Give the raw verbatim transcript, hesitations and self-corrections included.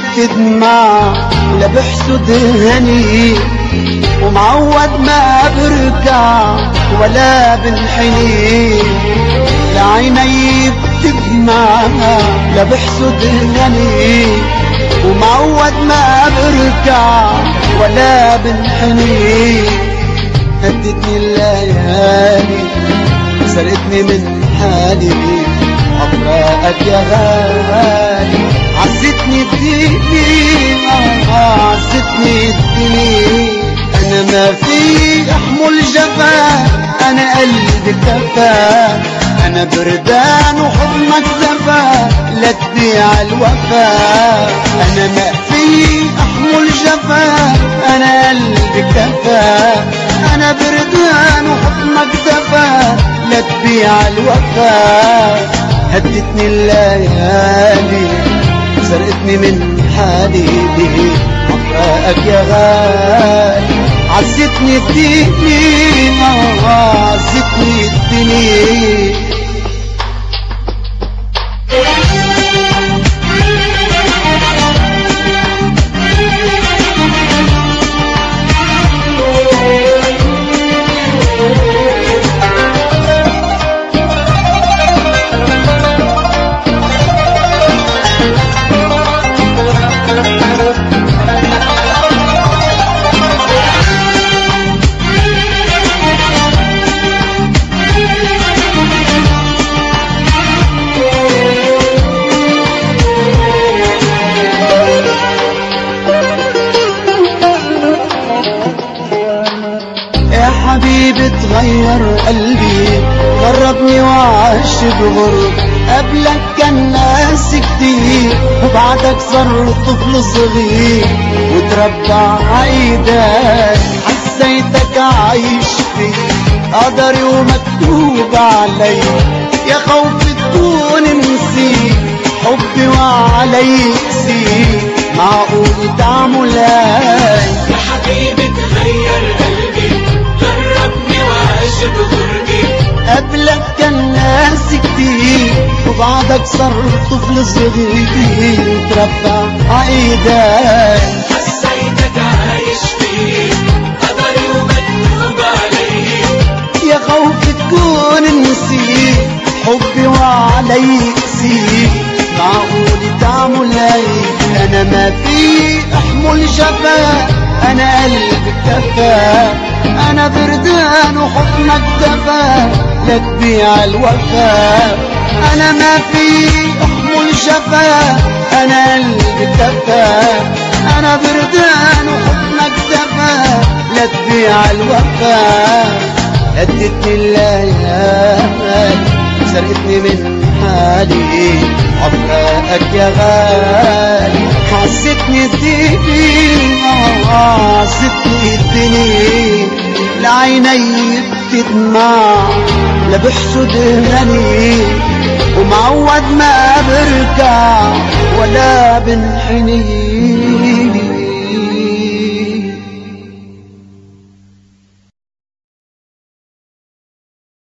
بتدمع ولا بحسد هني، ومعود ما بركع ولا بنحني. لعيني بتدمع لا بحسد هني، ومعود ما بركع ولا بنحني. هدتني الليالي سرقتني من حالي، عطراءك يا غالي عزتني الدنيا، عزتني الدنيا. انا ما في احمل جفا، انا قلبي كفا، انا بردان وحضنك زفا لا تبيع الوفا. انا ما في احمل جفا، انا قلبي كفا، انا بردان وحضنك زفا لا تبيع الوفا. هدتني الليالي سرقتني من حالي، عطراءك يا غالي عزتني الدنيا، عزتني الدنيا. حبيبي تغير قلبي غربني وعاش بغرب. قبلك كان ناس كتير وبعدك صار طفل صغير، وتربى عايدك حسيتك عايش فيه قدري ومكتوب علي. يا خوف تكون نسيت حبي وعلي قسيت، معقول تعمل هاي؟ يا حبيبي تغير قلبي غربني وعاش بغربي. قبلك كان ناس كتير وبعدك صار طفل صغير، تربى عايدك حسيتك عايش فيه قدري ومكتوب علي. يا خوف تكون نسيت حبي وعلي قسيت، معقول تعمل هاي؟ انا ما في احمل جفا، انا قلبي كفا، انا بردان وحضنك دفا لا تبيع الوفا. انا ما في احمل جفا، انا قلبي كفا، انا بردان وحضنك دفا لا تبيع الوفا. هدتني الليالي سرقتني من حالي، عطراءك يا غالي عزتني الدنيا، عزتني الدنيا. لعيني بتدمع لا بحسد هني، ومعود ما بركع ولا بنحني.